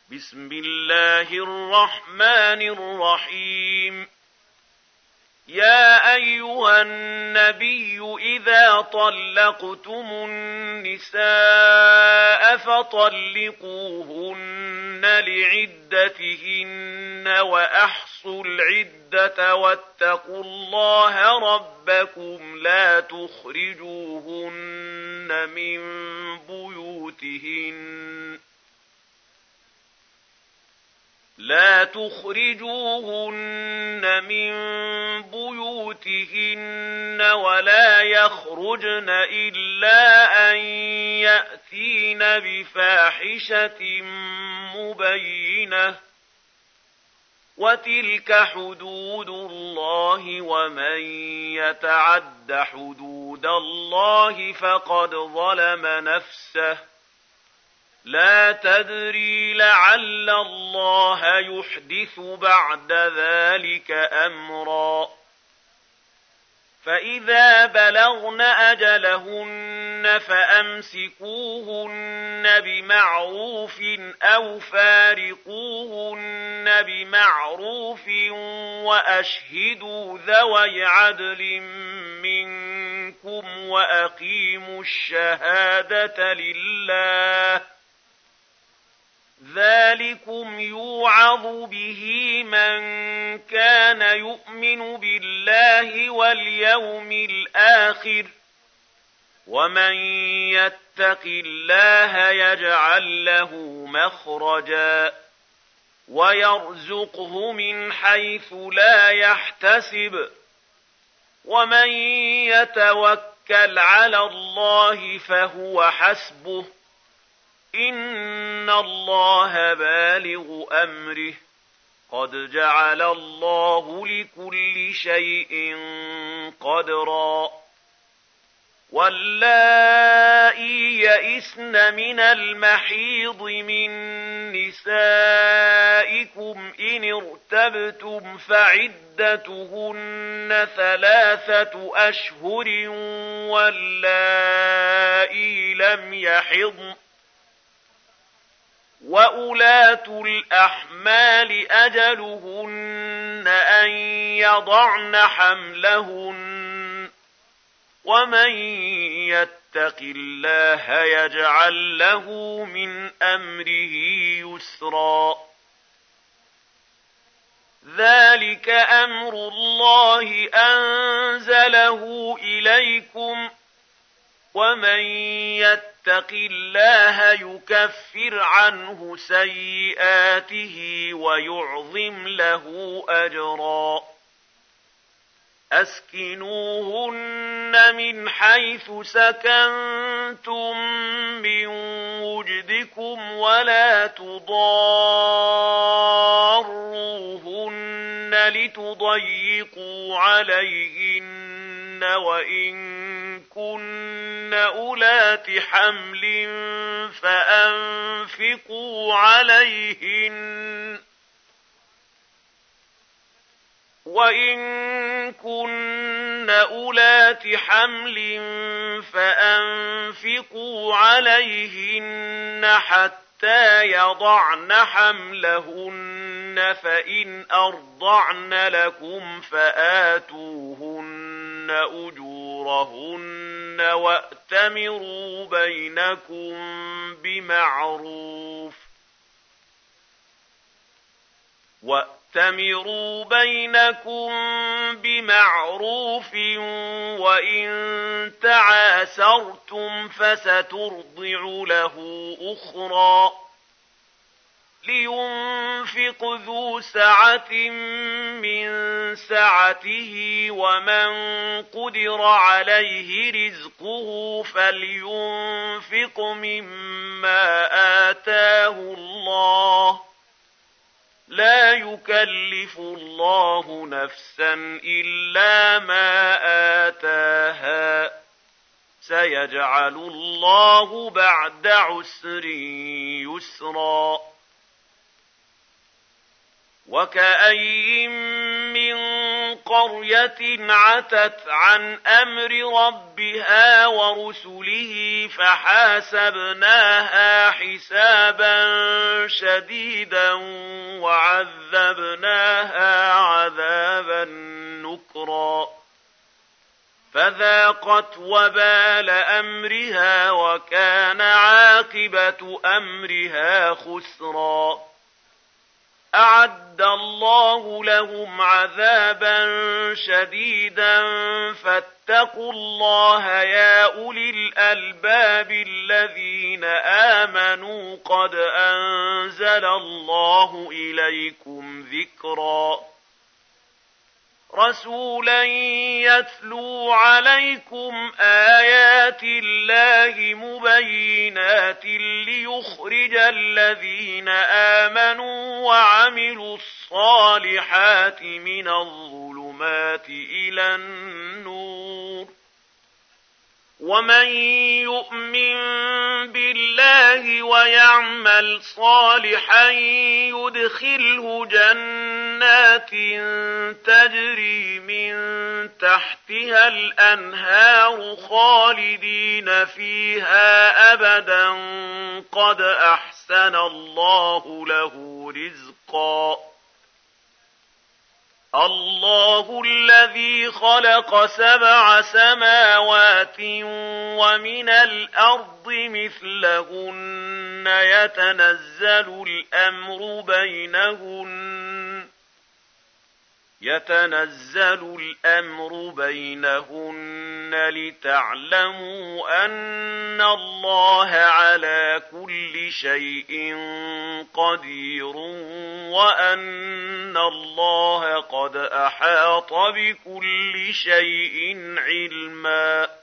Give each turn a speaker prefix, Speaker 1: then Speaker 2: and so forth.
Speaker 1: بسم الله الرحمن الرحيم. يا أيها النبي إذا طلقتم النساء فطلقوهن لعدتهن وأحصوا العدة واتقوا الله ربكم لا تخرجوهن من بيوتهن ولا يخرجن إلا أن يأتين بفاحشة مبينة وتلك حدود الله ومن يتعد حدود الله فقد ظلم نفسه لا تدري لعل الله يحدث بعد ذلك أمرا. فإذا بلغن أجلهن فأمسكوهن بمعروف أو فارقوهن بمعروف وأشهدوا ذوي عدل منكم وأقيموا الشهادة لله ذلكم يوعظ به من كان يؤمن بالله واليوم الآخر ومن يتق الله يجعل له مخرجا ويرزقه من حيث لا يحتسب ومن يتوكل على الله فهو حسبه إن الله بالغ أمره قد جعل الله لكل شيء قدرا. واللائي يئسن من المحيض من نسائكم إن ارتبتم فعدتهن 3 أشهر واللائي لم يحضن وأولاة الأحمال أجلهن أن يضعن حملهن ومن يتق الله يجعل له من أمره يسرا. ذلك أمر الله أنزله إليكم ومن يتق الله يكفر عنه سيئاته ويعظم له أجرا. أسكنوهن من حيث سكنتم من وجدكم ولا تضاروهن لتضيقوا عليهن وإن كن أولات حمل فأنفقوا عليهن حتى يضعن حملهن فإن أرضعن لكم فآتوهن أجورهن وأتمروا بينكم بمعروف وإن تعاسرتم فسترضع له أخرى. لينفق ذو سعة من سعته ومن قدر عليه رزقه فلينفق مما آتاه الله لا يكلف الله نفسا إلا ما آتاها سيجعل الله بعد عسر يسرا. وكأي من قرية عتت عن أمر ربها ورسله فحاسبناها حسابا شديدا وعذبناها عذابا نكرا فذاقت وبال أمرها وكان عاقبة أمرها خسرا أعد الله لهم عذابا شديدا فاتقوا الله يا أولي الألباب الذين آمنوا قد أنزل الله إليكم ذكرا رسولا يتلو عليكم آيات الله مبينات ليخرج الذين آمنوا وعملوا الصالحات من الظلمات إلى النور ومن يؤمن بالله ويعمل صالحا يدخله جنات تجري من تحتها الأنهار خالدين فيها أبدا قد أحسن الله له رزقا الله الذي خلق 7 سماوات ومن الأرض مثلهن يتنزل الأمر بينهن لتعلموا أن الله على كل شيء قدير وأن الله قد أحاط بكل شيء علما